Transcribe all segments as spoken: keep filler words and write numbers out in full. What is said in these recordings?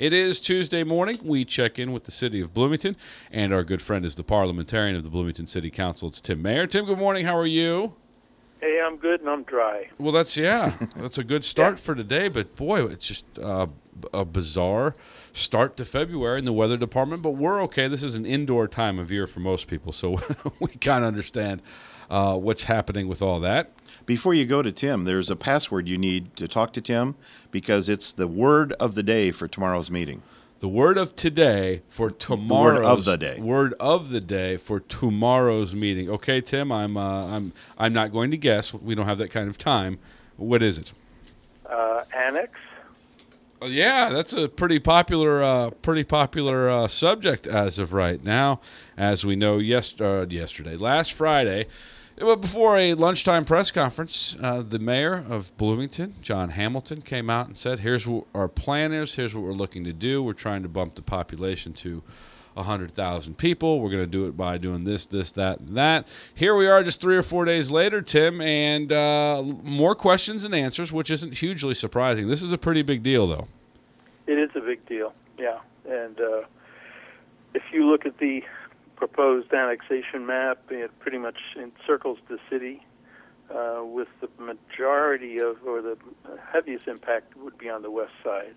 It is Tuesday morning. We check in with the city of Bloomington, and our good friend is the parliamentarian of the Bloomington City Council. It's Tim Mayer. Tim, good morning. How are you? Hey, I'm good and I'm dry. Well, that's, yeah, that's a good start Yeah. for today, but boy, it's just uh, a bizarre start to February in the weather department, but we're okay. This is an indoor time of year for most people, so we kind of understand uh, what's happening with all that. Before you go to Tim, there's a password you need to talk to Tim because it's the word of the day for tomorrow's meeting. The word of today for tomorrow's word of the day. Word of the day for tomorrow's meeting. Okay, Tim, I'm uh, I'm I'm not going to guess. We don't have that kind of time. What is it? Uh, annex? Oh, yeah, that's a pretty popular uh, pretty popular uh, subject as of right now. As we know, yes, uh, yesterday, last Friday, well, before a lunchtime press conference, uh, the mayor of Bloomington, John Hamilton, came out and said, here's what our plan is, here's what we're looking to do. We're trying to bump the population to one hundred thousand people. We're going to do it by doing this, this, that, and that. Here we are just three or four days later, Tim, and uh, more questions and answers, which isn't hugely surprising. This is a pretty big deal, though. It is a big deal, yeah. And uh, if you look at the proposed annexation map, it pretty much encircles the city uh, with the majority of, or the heaviest impact would be on the west side.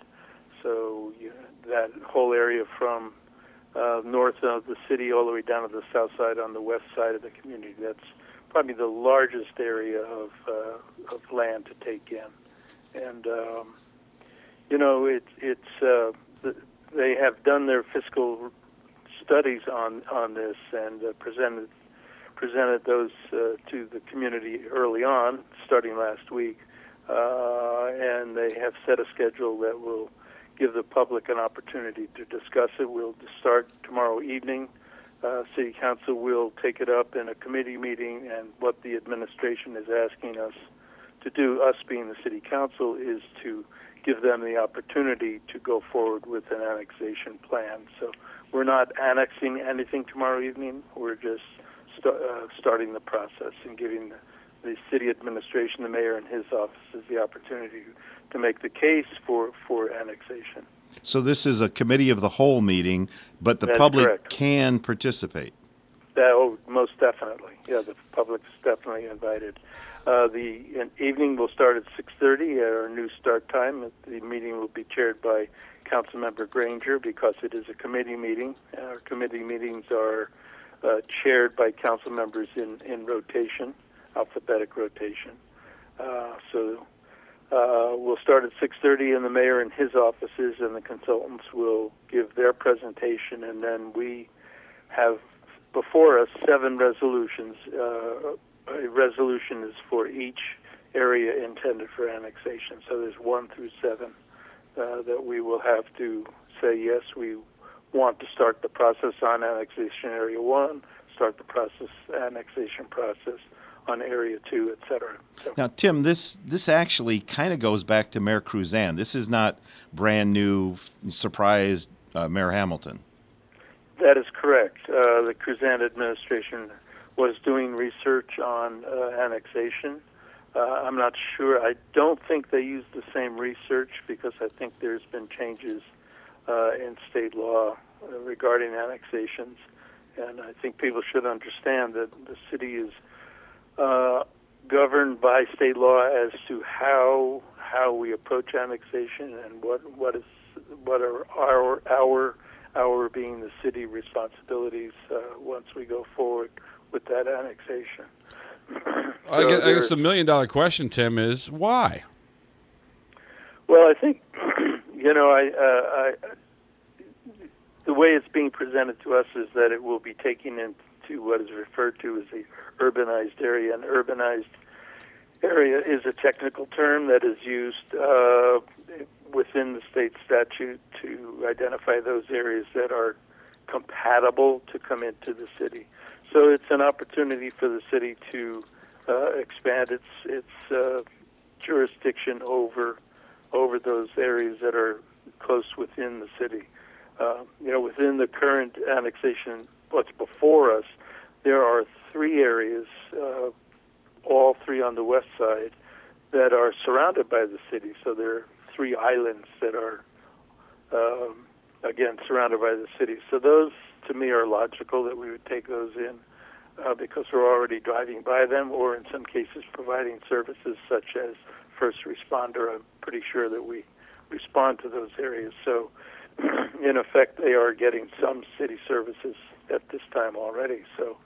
So you, that whole area from uh, north of the city all the way down to the south side on the west side of the community, that's probably the largest area of, uh, of land to take in. And, um, you know, it, it's, uh, they have done their fiscal studies on, on this and uh, presented presented those uh, to the community early on, starting last week, uh, and they have set a schedule that will give the public an opportunity to discuss it. We'll start tomorrow evening. Uh, City Council will take it up in a committee meeting, and what the administration is asking us to do, us being the City Council, is to give them the opportunity to go forward with an annexation plan. So we're not annexing anything tomorrow evening. We're just st- uh, starting the process and giving the, the city administration, the mayor and his offices, the opportunity to make the case for, for annexation. So this is a committee of the whole meeting, but the That's public correct. can participate. That, oh, most definitely. Yeah, the public's definitely invited. Uh, the evening will start at six thirty at our new start time. The meeting will be chaired by Councilmember Granger because it is a committee meeting. Our committee meetings are uh, chaired by council members in, in rotation, alphabetic rotation. Uh, so uh, we'll start at six thirty, and the mayor and his offices and the consultants will give their presentation, and then we have before us seven resolutions. Uh, a resolution is for each area intended for annexation. So there's one through seven uh, that we will have to say, yes, we want to start the process on annexation area one, start the process annexation process on area two, et cetera. So, Now, Tim, this this actually kind of goes back to Mayor Cruzan. This is not brand new, surprise uh, Mayor Hamilton. that is correct. Uh, the Cruzan administration was doing research on uh, annexation. Uh, I'm not sure. I don't think they used the same research because I think there's been changes uh, in state law uh, regarding annexations. And I think people should understand that the city is uh, governed by state law as to how how we approach annexation and what what is what are our our our being the city responsibilities uh, once we go forward with that annexation. I, So guess, I guess there's- the million-dollar question, Tim, is why? Well, I think, you know, I, uh, I, the way it's being presented to us is that it will be taking into what is referred to as a urbanized area. An urbanized area is a technical term that is used uh, within the state statute to identify those areas that are compatible to come into the city. So it's an opportunity for the city to uh, expand its its uh, jurisdiction over over those areas that are close within the city. Uh, you know, within the current annexation, what's before us, there are three areas, uh, all three on the west side, that are surrounded by the city. So there are three islands that are um, again, surrounded by the city. So those, to me, are logical that we would take those in uh, because we're already driving by them, or in some cases providing services such as first responder. I'm pretty sure that we respond to those areas. So in effect, they are getting some city services at this time already. So,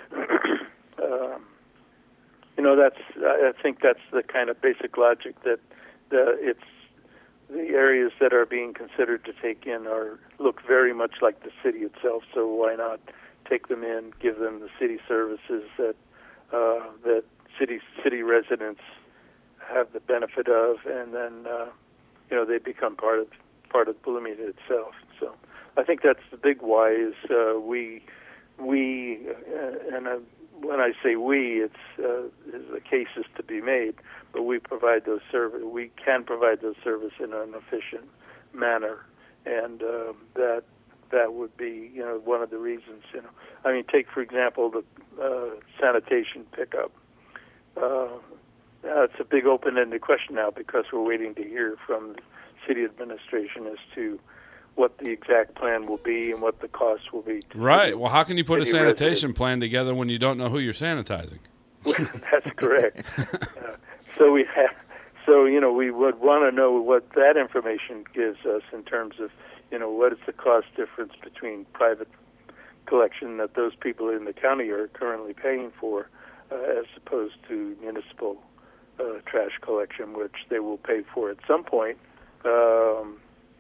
um, you know, that's I think that's the kind of basic logic that the, it's the areas that are being considered to take in are look very much like the city itself. So why not take them in, give them the city services that uh, that city city residents have the benefit of, and then uh, you know they become part of part of Bloomington itself. So I think that's the big why is uh, we we uh, and uh, when I say we, it's uh, the case is to be made, but we provide those service. We can provide those services in an efficient manner, and uh, that that would be you know one of the reasons. You know, I mean, take for example the uh, sanitation pickup. Uh, it's a big open-ended question now because we're waiting to hear from the city administration as to what the exact plan will be and what the cost will be. Right. Well, how can you put a sanitation residents. plan together when you don't know who you're sanitizing? That's correct. uh, so we have, so you know, we would want to know what that information gives us in terms of, you know, what is the cost difference between private collection that those people in the county are currently paying for, uh, as opposed to municipal uh, trash collection, which they will pay for at some point. Um,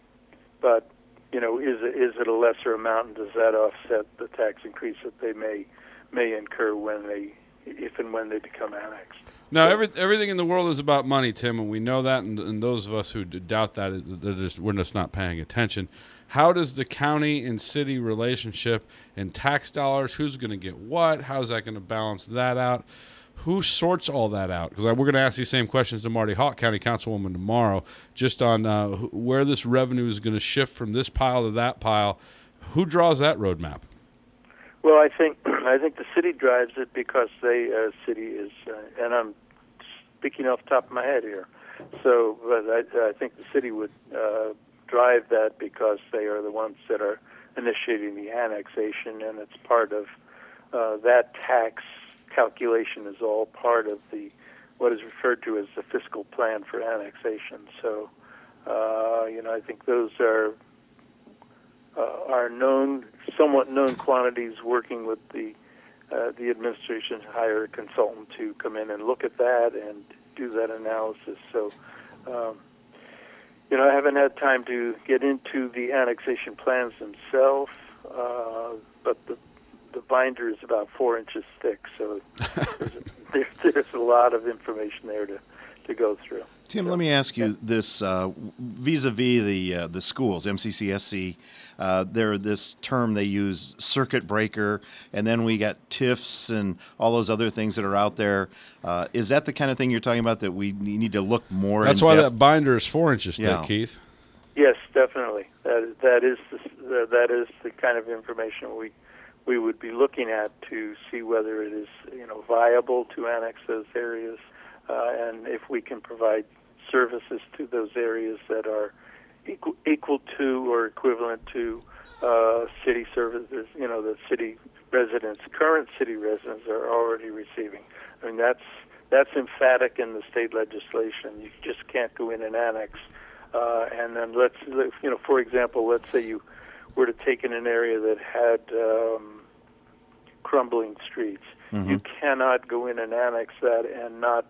but you know, is it, is it a lesser amount, and does that offset the tax increase that they may may incur when they, if and when they become annexed? No, every, everything in the world is about money, Tim, and we know that, and, and those of us who doubt that, they're just, we're just not paying attention. How does the county and city relationship and tax dollars, who's going to get what, how's that going to balance that out? Who sorts all that out? Because we're going to ask these same questions to Marty Hawk, County Councilwoman, tomorrow, just on uh, where this revenue is going to shift from this pile to that pile. Who draws that roadmap? Well, I think I think the city drives it because they, uh, city is, uh, and I'm speaking off the top of my head here. So, but I, I think the city would uh, drive that because they are the ones that are initiating the annexation, and it's part of uh, that tax calculation is all part of the what is referred to as the fiscal plan for annexation. So, uh, you know, I think those are uh, are known, somewhat known quantities. Working with the uh, the administration, to hire a consultant to come in and look at that and do that analysis. So, um, you know, I haven't had time to get into the annexation plans themselves, uh, but the The binder is about four inches thick, so there's, a, there, there's a lot of information there to, to go through. Tim, so, let me ask you yeah. this: uh, vis-a-vis the uh, the schools, M C C S C, uh, there this term they use, circuit breaker, and then we got T I Fs and all those other things that are out there. Uh, is that the kind of thing you're talking about that we need to look more? That's in why depth? that binder is four inches thick, Yeah. Keith. Yes, definitely. That that is the, that is the kind of information we. we would be looking at to see whether it is, you know, viable to annex those areas, uh, and if we can provide services to those areas that are equal, equal to or equivalent to uh, city services, you know, the city residents, current city residents are already receiving. I mean, that's that's emphatic in the state legislation. You just can't go in and annex. Uh, and then let's, you know, for example, let's say you were to take in an area that had um, crumbling streets. Mm-hmm. You cannot go in and annex that and not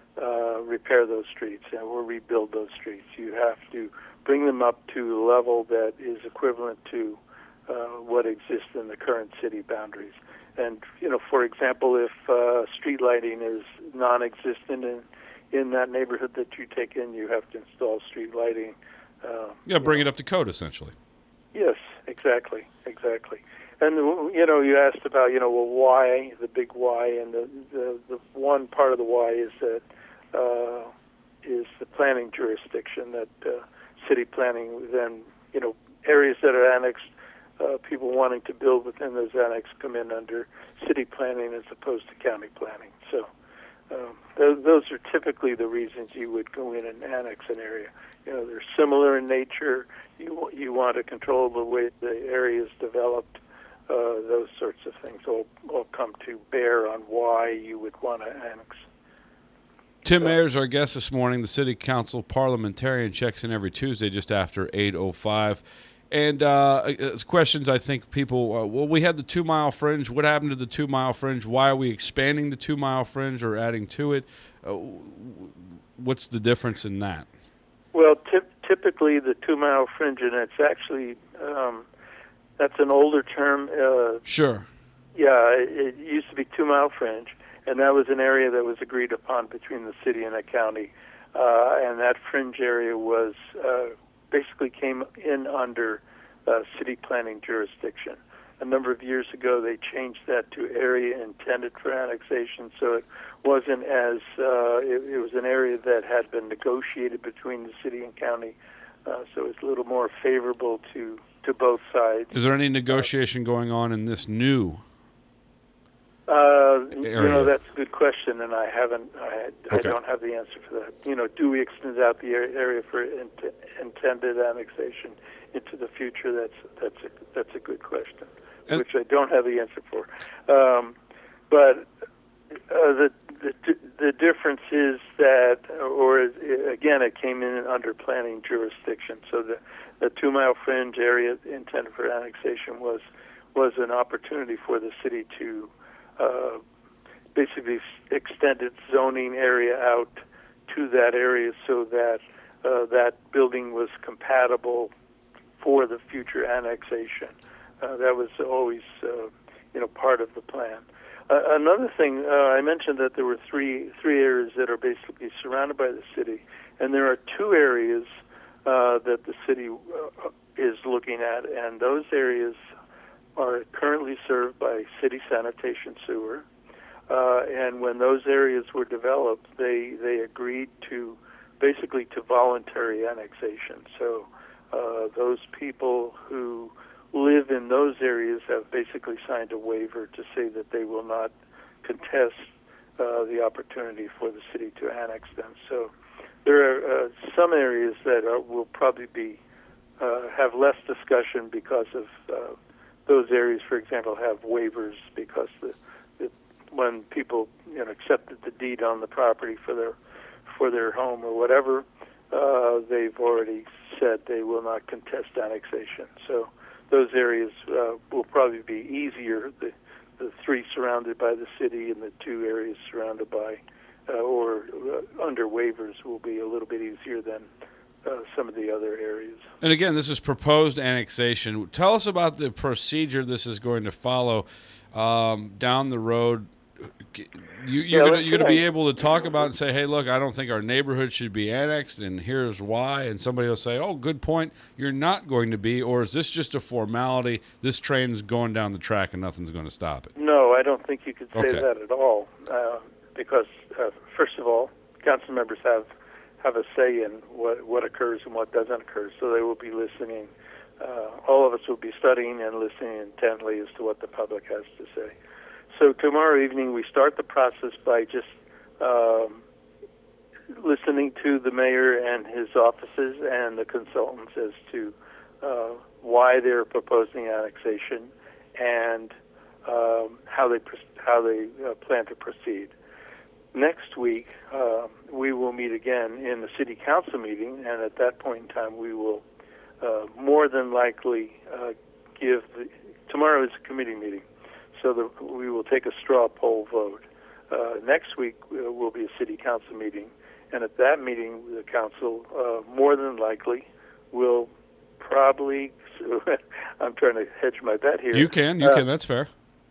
uh, repair those streets and or rebuild those streets. You have to bring them up to a level that is equivalent to uh, what exists in the current city boundaries. And, you know, for example, if uh, street lighting is non-existent in, in that neighborhood that you take in, you have to install street lighting. Uh, Yeah, bring it up to code, essentially. Yes, exactly, exactly. And, you know, you asked about, you know, well, why, the big why, and the, the, the one part of the why is that uh, is the planning jurisdiction, that uh, city planning, then, you know, areas that are annexed, uh, people wanting to build within those annexes come in under city planning as opposed to county planning. So Um, those, those are typically the reasons you would go in and annex an area. You know, they're similar in nature. You you want to control the way the area is developed. Uh, those sorts of things all, all come to bear on why you would want to annex. Tim Mayer is our guest this morning. The City Council parliamentarian checks in every Tuesday just after eight oh five. And uh, questions I think people, uh, well, we had the two-mile fringe. What happened to the two-mile fringe? Why are we expanding the two-mile fringe or adding to it? Uh, what's the difference in that? Well, tip, typically the two-mile fringe, and it's actually, um, that's an older term. Uh, sure. Yeah, it, it used to be two-mile fringe, and that was an area that was agreed upon between the city and the county. Uh, and that fringe area was uh, basically came in under uh, city planning jurisdiction. A number of years ago, they changed that to area intended for annexation, so it wasn't as, uh, it, it was an area that had been negotiated between the city and county, uh, so it's a little more favorable to, to both sides. Is there any negotiation uh, going on in this new Uh, area? You know, that's a good question, and I haven't. I, I okay. don't have the answer for that. You know, do we extend out the area for int intended annexation into the future? That's that's a that's a good question, and which I don't have the answer for. Um, but uh, the, the the difference is that, or again, it came in under planning jurisdiction. So the the two mile fringe area intended for annexation was was an opportunity for the city to Uh, basically extend its zoning area out to that area so that uh, that building was compatible for the future annexation. Uh, that was always, uh, you know, part of the plan. Uh, another thing, uh, I mentioned that there were three three areas that are basically surrounded by the city, and there are two areas uh, that the city uh, is looking at, and those areas are currently served by city sanitation sewer, uh, and when those areas were developed, they they agreed to basically to voluntary annexation. So uh, those people who live in those areas have basically signed a waiver to say that they will not contest uh, the opportunity for the city to annex them. So there are uh, some areas that are, will probably be uh, have less discussion because of uh, those areas, for example, have waivers because the, the when people you know accepted the deed on the property for their for their home or whatever, uh, they've already said they will not contest annexation. So those areas uh, will probably be easier. The the three surrounded by the city and the two areas surrounded by uh, or uh, under waivers will be a little bit easier than Uh, some of the other areas. And again, this is proposed annexation. Tell us about the procedure this is going to follow um, down the road. You, you're yeah, going you're to be able to talk about and say, hey, look, I don't think our neighborhood should be annexed, and here's why. And somebody will say, oh, good point, you're not going to be. Or is this just a formality? This train's going down the track and nothing's going to stop it. No, I don't think you could say okay. that at all. Uh, because, uh, first of all, council members have have a say in what what occurs and what doesn't occur. So they will be listening. Uh, all of us will be studying and listening intently as to what the public has to say. So tomorrow evening we start the process by just um, listening to the mayor and his offices and the consultants as to uh, why they're proposing annexation and um, how they how they uh, plan to proceed. Next week, uh, we will meet again in the city council meeting, and at that point in time, we will uh, more than likely uh, give the, tomorrow is a committee meeting, so the, we will take a straw poll vote. Uh, next week uh, will be a city council meeting, and at that meeting, the council uh, more than likely will probably, so I'm trying to hedge my bet here. You can, you uh, can, that's fair.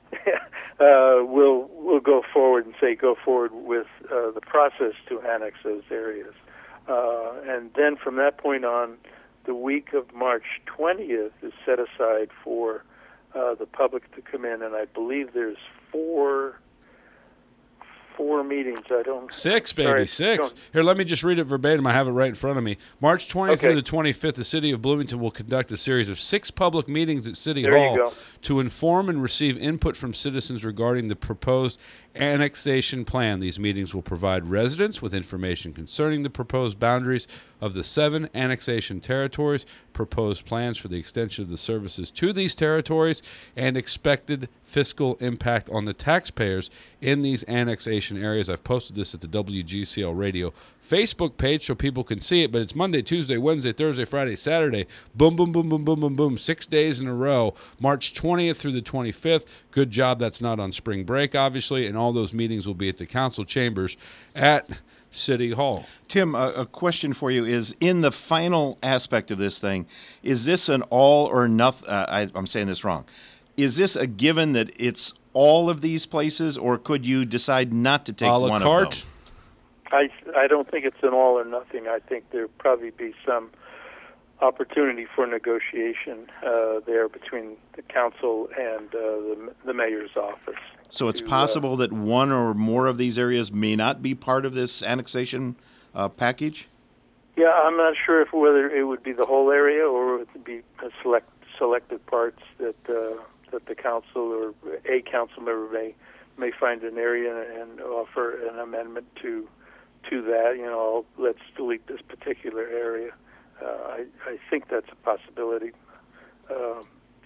Uh, we'll we'll go forward and say go forward with uh, the process to annex those areas, uh, and then from that point on, the week of March twentieth is set aside for uh, the public to come in, and I believe there's four four meetings. I don't. Six, baby, sorry, six. don't- Here, let me just read it verbatim. I have it right in front of me. March twentieth Okay. through the twenty-fifth, the City of Bloomington will conduct a series of six public meetings at City There you Hall go. to inform and receive input from citizens regarding the proposed annexation plan. These meetings will provide residents with information concerning the proposed boundaries of the seven annexation territories, proposed plans for the extension of the services to these territories, and expected fiscal impact on the taxpayers in these annexation areas. I've posted this at the W G C L Radio Facebook page so people can see it, but it's Monday, Tuesday, Wednesday, Thursday, Friday, Saturday. Boom, boom, boom, boom, boom, boom, boom. Six days in a row. March twentieth through the twenty-fifth. Good job that's not on spring break, obviously, and all those meetings will be at the council chambers at City Hall. Tim, a, a question for you is, in the final aspect of this thing, is this an all or nothing? Uh, I, I'm saying this wrong. Is this a given that it's all of these places, or could you decide not to take A la one carte? of them? I, I don't think it's an all or nothing. I think there'll probably be some opportunity for negotiation uh, there between the council and uh, the, the mayor's office. So it's to, uh, possible that one or more of these areas may not be part of this annexation uh, package? Yeah, I'm not sure if whether it would be the whole area or it would be a select selected parts that uh, that the council or a council member may may find an area and offer an amendment to to that. You know, let's delete this particular area. Uh, I I think that's a possibility. Um,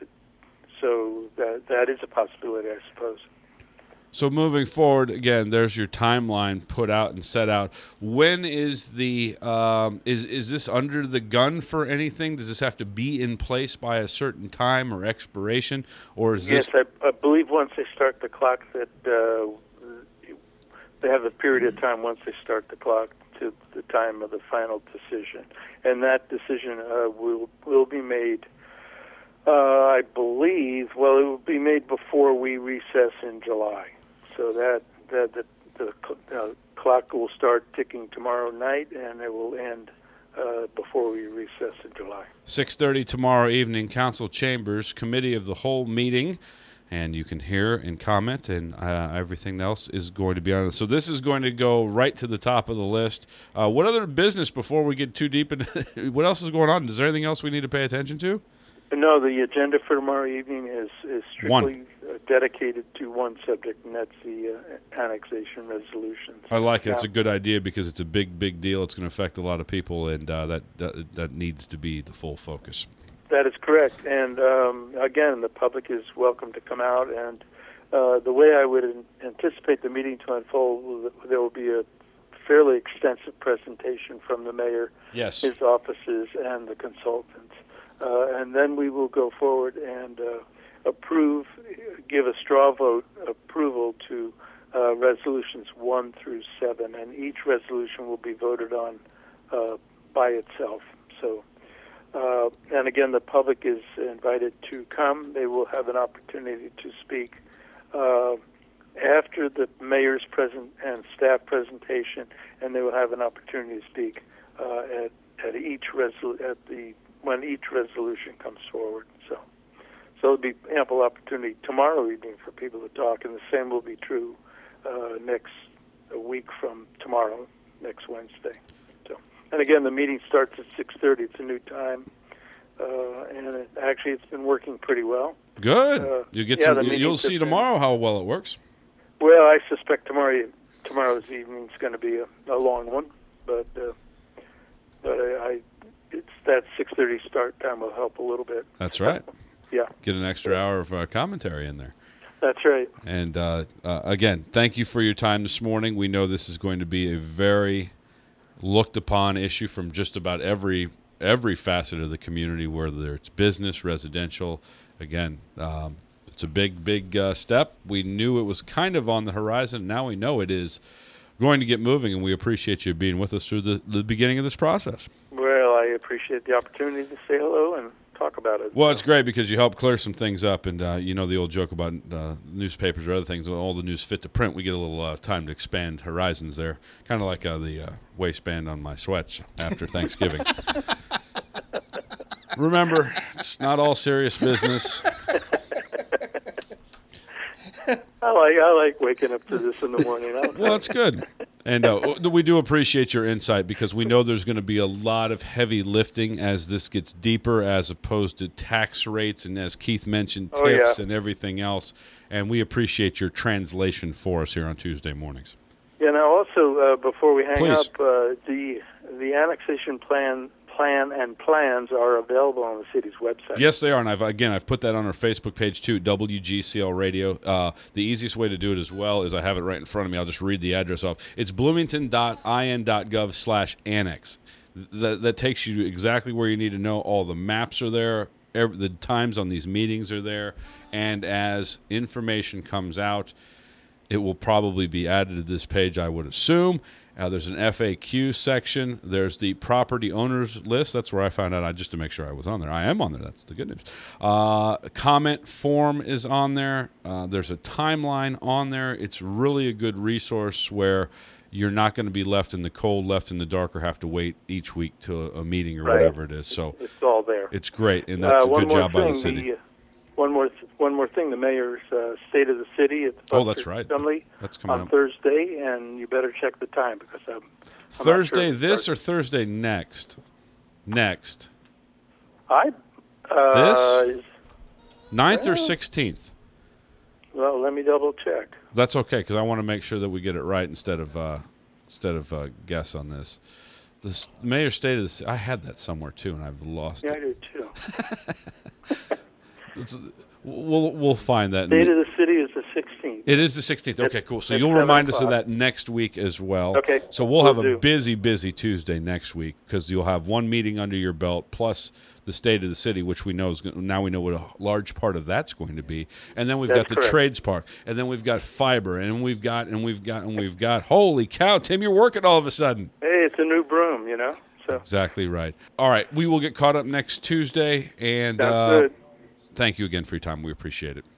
so that that is a possibility, I suppose. So moving forward, again, there's your timeline put out and set out. When is the um, is is this under the gun for anything? Does this have to be in place by a certain time or expiration, or is Yes, this? I, I believe once they start the clock that uh, they have a period of time once they start the clock to the time of the final decision, and that decision uh, will will be made. Uh, I believe. Well, it will be made before we recess in July. So that that the, the uh, clock will start ticking tomorrow night, and it will end uh, before we recess in July. six thirty tomorrow evening, council chambers, committee of the whole meeting, and you can hear and comment, and uh, everything else is going to be on it. So this is going to go right to the top of the list. Uh, what other business, before we get too deep into what else is going on? Is there anything else we need to pay attention to? No, the agenda for tomorrow evening is, is strictly uh, dedicated to one subject, and that's the uh, annexation resolutions. I like it. It's Now- a good idea because it's a big, big deal. It's going to affect a lot of people, and uh, that, that that needs to be the full focus. That is correct. And um, again, the public is welcome to come out. And uh, the way I would an- anticipate the meeting to unfold, there will be a fairly extensive presentation from the mayor, Yes. his offices, and the consultants. Uh, and then we will go forward and uh, approve, give a straw vote approval to uh, resolutions one through seven. And each resolution will be voted on uh, by itself. So. Uh, and again, the public is invited to come. They will have an opportunity to speak uh, after the mayor's present and staff presentation, and they will have an opportunity to speak uh, at at each resol- at the when each resolution comes forward. So, so there'll be ample opportunity tomorrow evening for people to talk, and the same will be true uh, next a week from tomorrow, next Wednesday. So. And again, the meeting starts at six thirty. It's a new time, uh, and it, actually, it's been working pretty well. Good. Uh, you get yeah, some. the You'll meetings see have been- tomorrow how well it works. Well, I suspect tomorrow tomorrow's evening is going to be a, a long one, but uh, but I, I it's that six thirty start time will help a little bit. That's right. Yeah, Get an extra hour of uh, commentary in there. that's right. And uh, uh, again, thank you for your time this morning. We know this is going to be a very looked upon issue from just about every every facet of the community, whether it's business, residential. Again, um, it's a big, big uh, step. We knew it was kind of on the horizon. Now we know it is going to get moving, and we appreciate you being with us through the, the beginning of this process. Well, I appreciate the opportunity to say hello and talk about it. Well, it's great because you help clear some things up, and uh, you know the old joke about uh, newspapers or other things. When all the news fit to print, we get a little uh, time to expand horizons there, kind of like uh, the uh, waistband on my sweats after Thanksgiving. Remember, it's not all serious business. I like I like waking up to this in the morning. Well, that's good. And uh, we do appreciate your insight because we know there's going to be a lot of heavy lifting as this gets deeper as opposed to tax rates and, as Keith mentioned, Oh, TIFs yeah. and everything else. And we appreciate your translation for us here on Tuesday mornings. Yeah. Now, also uh, before we hang Please. up, uh, the the annexation plan plan and plans are available on the city's website. Yes, they are. And I've, again, I've put that on our Facebook page too, W G C L Radio. Uh, the easiest way to do it as well is I have it right in front of me. I'll just read the address off. It's bloomington dot I N dot gov slash annex. That, that takes you exactly where you need to know. All the maps are there. Every, the times on these meetings are there. And as information comes out, it will probably be added to this page, I would assume. Uh, there's an F A Q section. There's the property owners list. That's where I found out, I, just to make sure I was on there. I am on there. That's the good news. Uh, comment form is on there. Uh, there's a timeline on there. It's really a good resource where you're not going to be left in the cold, left in the dark, or have to wait each week to a, a meeting or Right. whatever it is. So It's all there. it's great, and that's uh, a one good more job thing, by the city. The, uh, one more th- one more thing. The mayor's uh, State of the City at the Oh, Buster that's right. Assembly That's coming on up. Thursday, and you better check the time because I'm, I'm not Thursday sure it this starts. or Thursday next? Next. I uh, This? ninth or Well- sixteenth? Well, let me double check. That's okay, because I want to make sure that we get it right instead of uh, instead of uh, guess on this. The s- mayor's state of the city. I had that somewhere too, and I've lost Yeah, I it. do too. It's, we'll we'll find that. in State the- of the City is the sixteenth. It is the sixteenth. Okay, cool. So at you'll seven remind us of o'clock. that next week as well. Okay, So we'll have will a do. busy, busy Tuesday next week because you'll have one meeting under your belt plus the state of the city, which we know is going now we know what a large part of that's going to be, and then we've That's got the correct. trades park, and then we've got fiber, and we've got and we've got and we've got. Holy cow, Tim, you're working all of a sudden. Hey, it's a new broom, you know. So Exactly right. All right, we will get caught up next Tuesday, and sounds uh, good. thank you again for your time. We appreciate it.